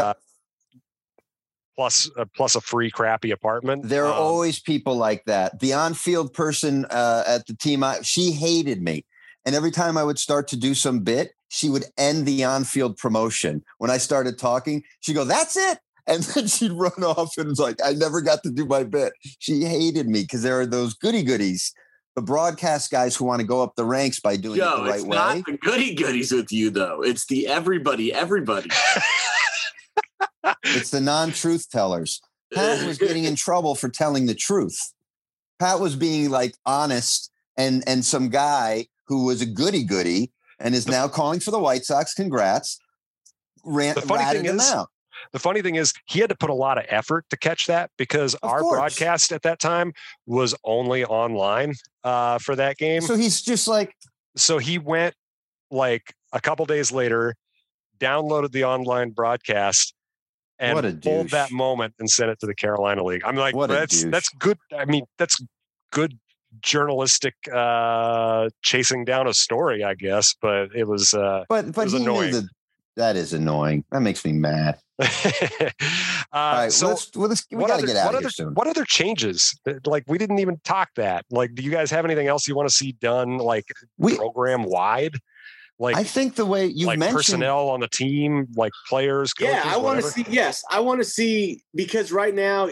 plus a free crappy apartment. There are always people like that. The on-field person at the team, she hated me. And every time I would start to do some bit, she would end the on-field promotion. When I started talking, she'd go, "That's it." And then she'd run off and it's like, I never got to do my bit. She hated me because there are those goody-goodies, the broadcast guys who want to go up the ranks by doing it the right it's way. not the goody-goodies with you, though. It's the everybody. It's the non-truth tellers. Pat was getting in trouble for telling the truth. Pat was being like honest, and some guy who was a goody-goody and is now calling for the White Sox. Congrats. Ratted him out. The funny thing is he had to put a lot of effort to catch that, because our broadcast at that time was only online for that game. So he's just like, so he went like a couple days later, downloaded the online broadcast and pulled that moment and sent it to the Carolina League. I'm like, that's good. I mean, that's good journalistic chasing down a story, I guess, but it was but it was he annoying. Knew that is annoying. That makes me mad. All right, so we got to get out of here soon. What other changes? Like, we didn't even talk that. Like, do you guys have anything else you want to see done, like program wide? Like, I think the way you mentioned personnel on the team, like players, coaches, I want to see. Yes, I want to see, because right now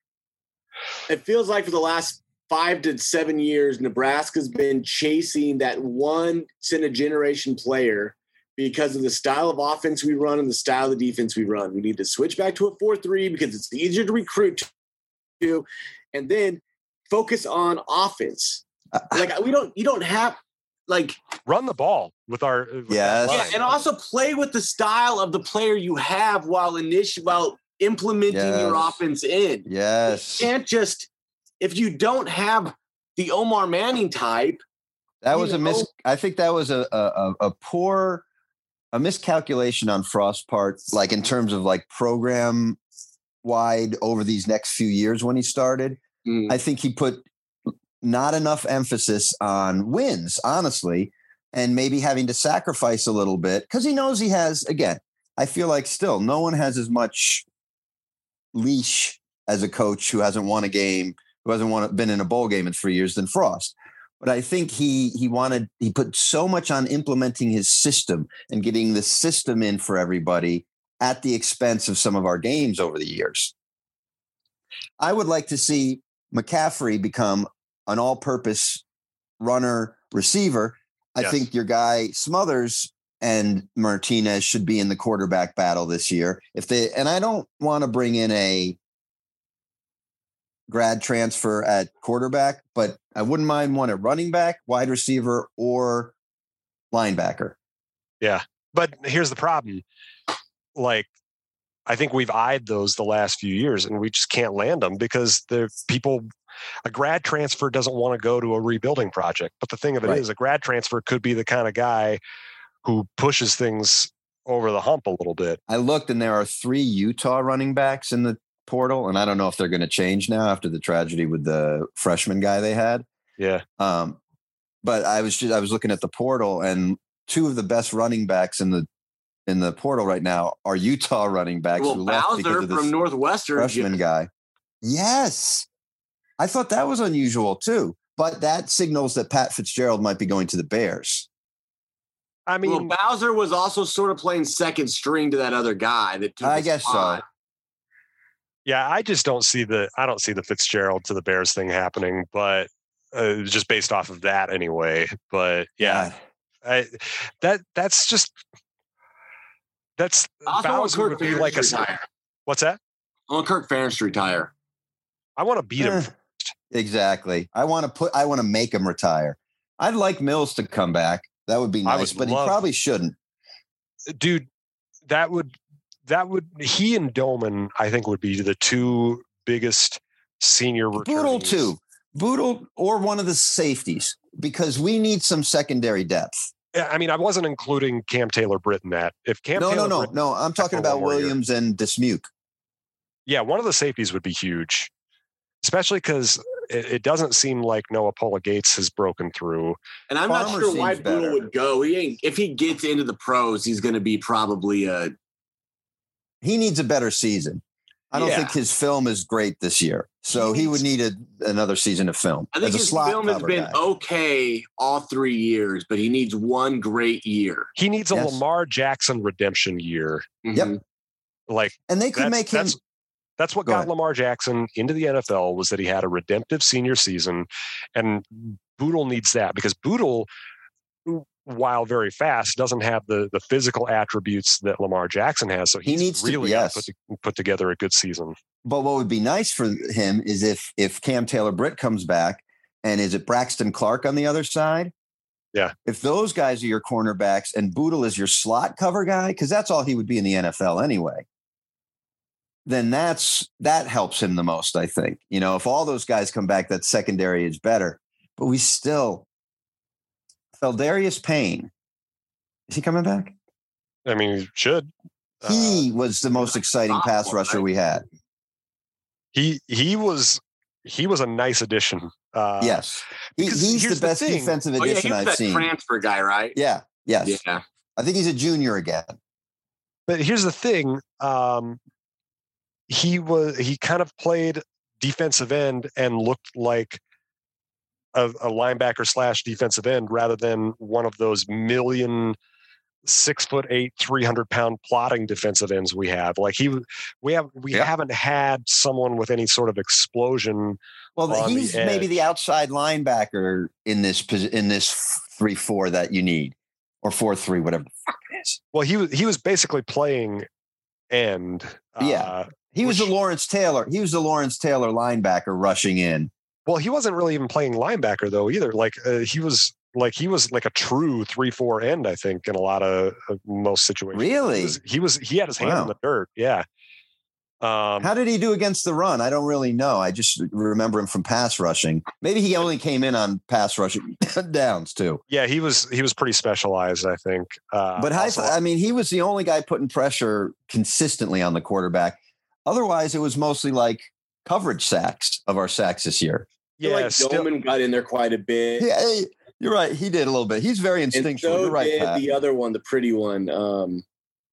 it feels like for the last 5 to 7 years, Nebraska's been chasing that once in a generation player because of the style of offense we run and the style of defense we run. We need to switch back to a 4-3 because it's easier to recruit to, and then focus on offense. Like you don't have like run the ball with our and also play with the style of the player you have while implementing your offense in. Yes, you can't just, if you don't have the Omar Manning type. That was I think that was a poor miscalculation on Frost's part, like in terms of like program wide over these next few years when he started. I think he put not enough emphasis on wins, honestly, and maybe having to sacrifice a little bit because he knows he has, again, I feel like still no one has as much leash as a coach who hasn't won a game, who hasn't been in a bowl game in 3 years than Frost. But I think he put so much on implementing his system and getting the system in for everybody at the expense of some of our games over the years. I would like to see McCaffrey become an all-purpose runner receiver. I think your guy Smothers and Martinez should be in the quarterback battle this year. And I don't want to bring in a grad transfer at quarterback, but I wouldn't mind one at running back, wide receiver, or linebacker. Yeah. But here's the problem. Like, I think we've eyed those the last few years and we just can't land them because a grad transfer doesn't want to go to a rebuilding project. But the thing of it is, a grad transfer could be the kind of guy who pushes things over the hump a little bit. I looked and there are 3 Utah running backs in the portal, and I don't know if they're going to change now after the tragedy with the freshman guy they had. Yeah. But I was looking at the portal, and two of the best running backs in the portal right now are Utah running backs. Well, who left Bowser because of this from Northwestern, freshman guy. Yes, I thought that was unusual too. But that signals that Pat Fitzgerald might be going to the Bears. I mean, well, Bowser was also sort of playing second string to that other guy that took I his guess spot. so. yeah, I just don't see the Fitzgerald to the Bears thing happening, but just based off of that anyway. But yeah, that's Bowser would be like a what's that? I want Kirk Ferentz to retire. I want to beat him. Exactly. I want to make him retire. I'd like Mills to come back. That would be nice, but he probably shouldn't. Dude, that would he and Doman, I think, would be the two biggest senior returnees. Boodle or one of the safeties, because we need some secondary depth. I mean, I wasn't including Cam Taylor-Britt in that. If Cam No. I'm talking about Williams and Dismuke. Yeah, one of the safeties would be huge, especially because it doesn't seem like Noah Pola-Gates has broken through. And I'm not sure why Boodle would go. If he gets into the pros, he's going to be probably he needs a better season. I don't think his film is great this year. So he would need another season of film. I think his film has been okay all 3 years, but he needs one great year. He needs a Lamar Jackson redemption year. Yep. And they could make him. That's what got Lamar Jackson into the NFL, was that he had a redemptive senior season, and Boodle needs that, because Boodle, while very fast, doesn't have the physical attributes that Lamar Jackson has. So he needs really to put together a good season. But what would be nice for him is if Cam Taylor-Britt comes back, and is it Braxton Clark on the other side? Yeah. If those guys are your cornerbacks and Boodle is your slot cover guy, because that's all he would be in the NFL anyway, then that helps him the most, I think. If all those guys come back, that secondary is better. But we still, Feldarius Payne, is he coming back? I mean, he should. He was the most exciting pass rusher we had. He was a nice addition. Yes, he's the best defensive addition I've seen. Transfer guy, right? Yeah. Yes. Yeah. I think he's a junior again. But here's the thing. He kind of played defensive end and looked like a linebacker / defensive end, rather than one of those 6'8", 300-pound plotting defensive ends we have. We haven't had someone with any sort of explosion. Well, he's maybe the outside linebacker in this 3-4 that you need, or 4-3, whatever the fuck it is. Well, he was basically playing end. He was the Lawrence Taylor. He was the Lawrence Taylor linebacker rushing in. Well, he wasn't really even playing linebacker though either. He was like a true 3-4 end, I think, in a lot of most situations. Really? He had his hand in the dirt. Yeah. How did he do against the run? I don't really know. I just remember him from pass rushing. Maybe he only came in on pass rushing downs too. Yeah, he was pretty specialized, I think. But he was the only guy putting pressure consistently on the quarterback. Otherwise, it was mostly like coverage sacks of our sacks this year. Yeah, Doman got in there quite a bit. Yeah, you're right. He did a little bit. He's very instinctual. You're right, Pat. The other one, the pretty one, the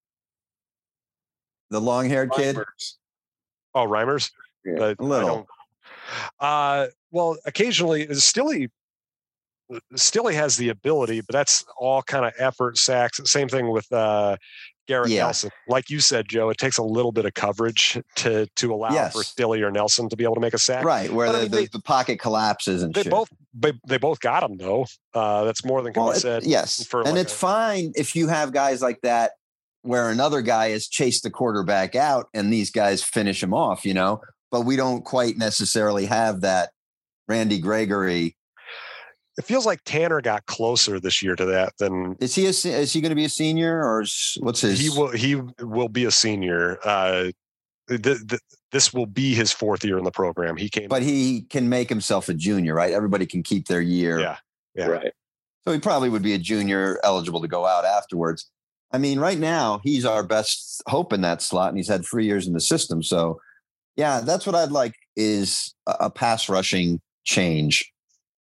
long-haired kid. Oh, Reimers? Yeah, a little. Well, occasionally, Stille has the ability, but that's all kind of effort sacks. Same thing with Garrett Nelson. Like you said, Joe, it takes a little bit of coverage to allow for Stille or Nelson to be able to make a sack. Right, where the pocket collapses and they shit. They both got him, though. That's more than can be said. Yes, and it's fine if you have guys like that where another guy has chased the quarterback out and these guys finish him off, but we don't quite necessarily have that Randy Gregory. It feels like Tanner got closer this year to that than. Is he going to be a senior, or what's his? He will be a senior. This will be his 4th year in the program. But he can make himself a junior, right? Everybody can keep their year. Yeah. Right. So he probably would be a junior eligible to go out afterwards. I mean, right now he's our best hope in that slot, and he's had 3 years in the system. So, yeah, that's what I'd like, is a pass rushing change.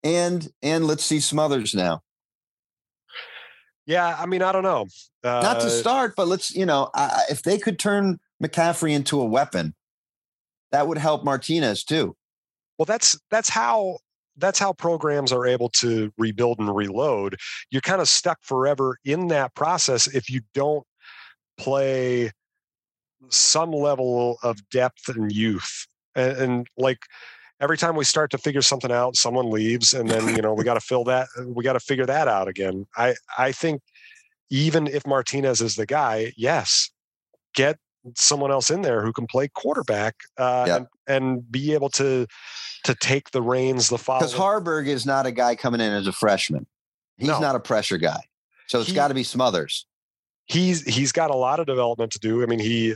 And let's see Smothers now. Yeah, I mean, I don't know. Not to start, but let's, if they could turn McCaffrey into a weapon, that would help Martinez too. Well, that's how programs are able to rebuild and reload. You're kind of stuck forever in that process if you don't play some level of depth and youth. And like every time we start to figure something out, someone leaves, and then we got to fill that. We got to figure that out again. I think even if Martinez is the guy, yes, get someone else in there who can play quarterback and be able to take the reins the following. Because Harburg is not a guy coming in as a freshman. He's not a pressure guy. So it's got to be Smothers. He's got a lot of development to do. I mean, he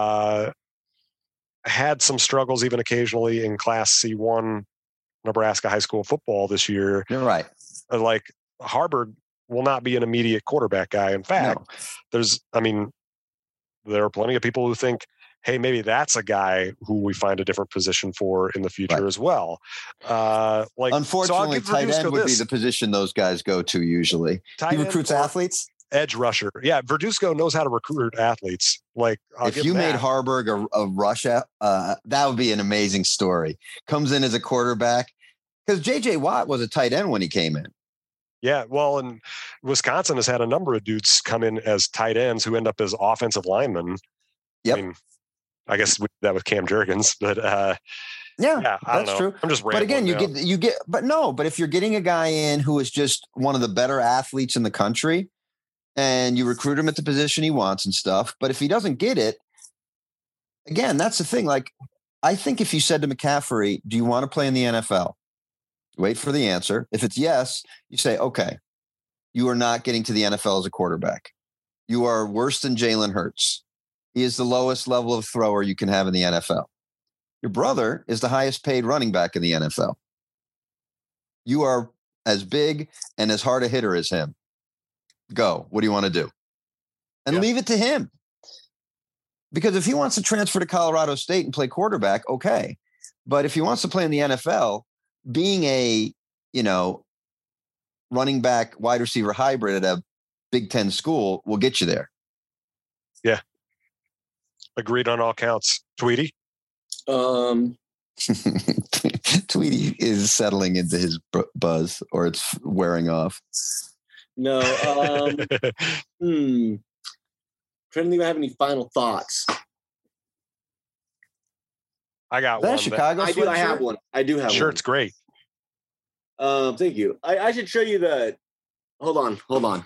had some struggles even occasionally in Class C1 Nebraska high school football this year. You're right. Like Harburg will not be an immediate quarterback guy. In fact, there are plenty of people who think, hey, maybe that's a guy who we find a different position for in the future as well. Unfortunately, tight end would be the position those guys go to usually. He recruits athletes. Edge rusher. Yeah, Verduzco knows how to recruit athletes. Like, if you made Harburg a rush, that would be an amazing story. Comes in as a quarterback because J.J. Watt was a tight end when he came in. Yeah, well, and Wisconsin has had a number of dudes come in as tight ends who end up as offensive linemen. Yep. I mean, I guess that with Cam Jurgens, but yeah, I don't know. True. I'm just rambling. But again, but if you're getting a guy in who is just one of the better athletes in the country, and you recruit him at the position he wants and stuff, but if he doesn't get it, again, that's the thing. Like, I think if you said to McCaffrey, "Do you want to play in the NFL?" Wait for the answer. If it's yes, you say, okay, you are not getting to the NFL as a quarterback. You are worse than Jalen Hurts. He is the lowest level of thrower you can have in the NFL. Your brother is the highest paid running back in the NFL. You are as big and as hard a hitter as him. Go. What do you want to do? And leave it to him. Because if he wants to transfer to Colorado State and play quarterback, okay. But if he wants to play in the NFL, being a, running back wide receiver hybrid at a Big Ten school will get you there. Yeah. Agreed on all counts. Tweety? Tweety is settling into his buzz, or it's wearing off. No. Trying to think if I have any final thoughts. I got one. Chicago. I have one. Shirt's great. Thank you. I should show you the. Hold on.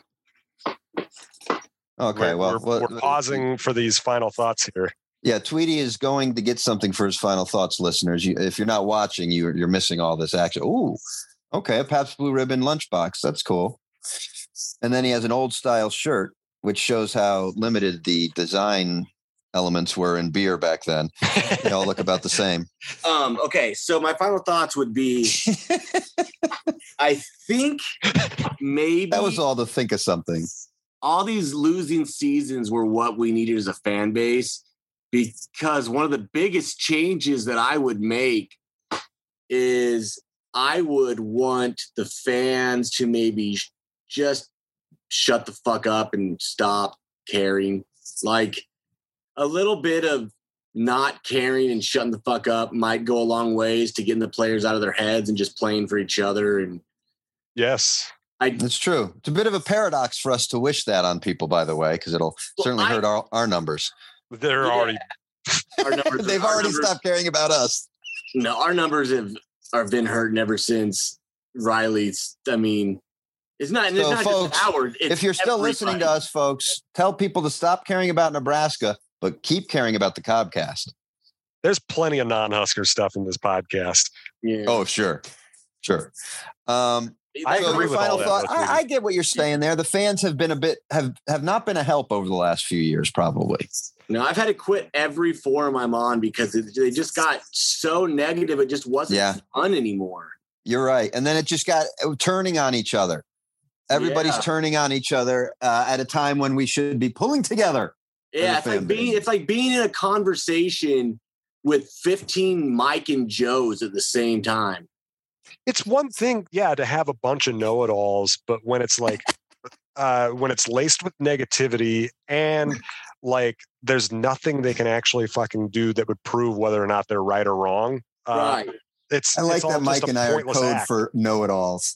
Okay. We're pausing for these final thoughts here. Yeah, Tweety is going to get something for his final thoughts, listeners. If you're not watching, you're missing all this action. Ooh, okay, a Pabst Blue Ribbon lunchbox. That's cool. And then he has an old style shirt, which shows how limited the design elements were in beer back then. They all look about the same. Okay, so my final thoughts would be, I think maybe that was all to think of something. All these losing seasons were what we needed as a fan base, because one of the biggest changes that I would make is I would want the fans to maybe just shut the fuck up and stop caring. Like, a little bit of not caring and shutting the fuck up might go a long ways to getting the players out of their heads and just playing for each other. And yes, it's true. It's a bit of a paradox for us to wish that on people, by the way, because it'll certainly hurt our numbers. They're already our numbers. They've already stopped caring about us. No, our numbers have been hurting ever since Riley's. I mean, it's not folks, just Howard. If you're still listening to us, folks, tell people to stop caring about Nebraska, but keep caring about the Cobcast. There's plenty of non-Husker stuff in this podcast. Yeah. Oh, sure. I agree with all that. I get what you're saying there. The fans have been have not been a help over the last few years, probably. No, I've had to quit every forum I'm on because they just got so negative. It just wasn't fun anymore. You're right. And then it just got turning on each other. Everybody's turning on each other at a time when we should be pulling together. Yeah, it's like being in a conversation with 15 Mike and Joes at the same time. it's one thing, to have a bunch of know-it-alls, but when it's like, when it's laced with negativity and like there's nothing they can actually fucking do that would prove whether or not they're right or wrong. Right. I like that Mike and I are code for know-it-alls.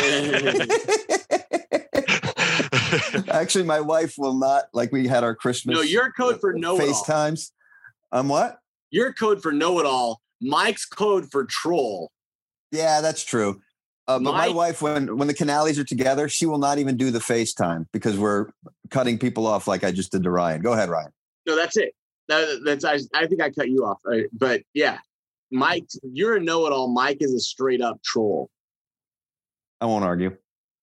Actually, my wife will not, like we had our Christmas. No, you're code for know-it-all. FaceTimes. What? Your code for know-it-all. Mike's code for troll. Yeah, that's true. But my wife, when the Canales are together, she will not even do the FaceTime because we're cutting people off like I just did to Ryan. Go ahead, Ryan. No, that's it. I think I cut you off. But yeah, Mike, you're a know-it-all. Mike is a straight-up troll. I won't argue.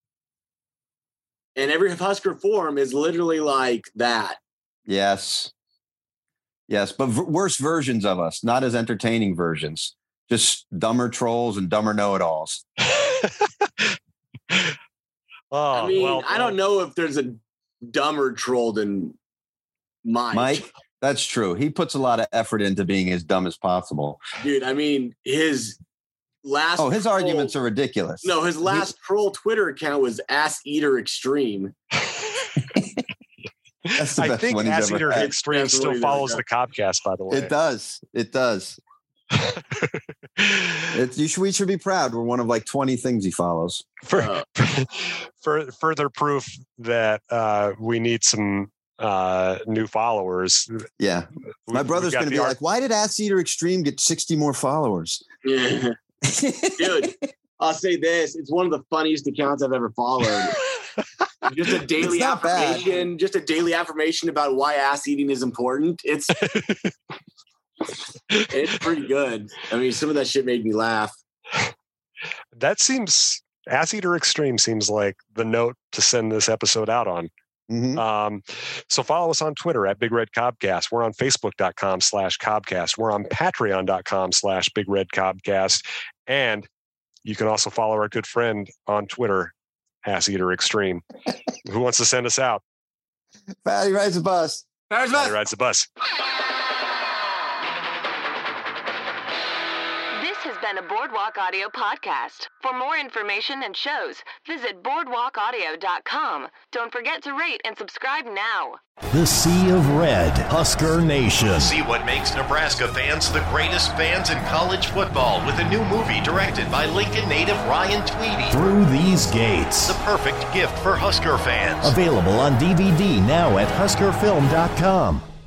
And every Husker forum is literally like that. Yes. Yes, but worse versions of us, not as entertaining versions. Just dumber trolls and dumber know-it-alls. I don't know if there's a dumber troll than Mike. Mike, that's true. He puts a lot of effort into being as dumb as possible. Dude, I mean, his last... his arguments are ridiculous. No, his last troll Twitter account was Ass Eater Extreme. I think Ass Eater Extreme still follows the Cobcast, by the way. It does. We should be proud. We're one of like 20 things he follows. For further proof that we need some new followers. Yeah. My brother's going to be like, why did Ass Eater Extreme get 60 more followers? Yeah. Dude, I'll say this. It's one of the funniest accounts I've ever followed. Just a daily affirmation. Bad. Just a daily affirmation about why ass eating is important. It's pretty good. I mean, some of that shit made me laugh. That seems Ass Eater Extreme seems like the note to send this episode out on. Mm-hmm. So follow us on Twitter at Big Red Cobcast. We're on Facebook.com/Cobcast. We're on Patreon.com/Big Red Cobcast. And you can also follow our good friend on Twitter, Ass Eater Extreme. Who wants to send us out? Fatty rides the bus. Fatty rides the bus. This has been a Boardwalk Audio podcast. For more information and shows, visit boardwalkaudio.com. Don't forget to rate and subscribe now. The Sea of Red, Husker Nation. See what makes Nebraska fans the greatest fans in college football with a new movie directed by Lincoln native Ryan Tweedy. Through These Gates. The perfect gift for Husker fans. Available on DVD now at huskerfilm.com.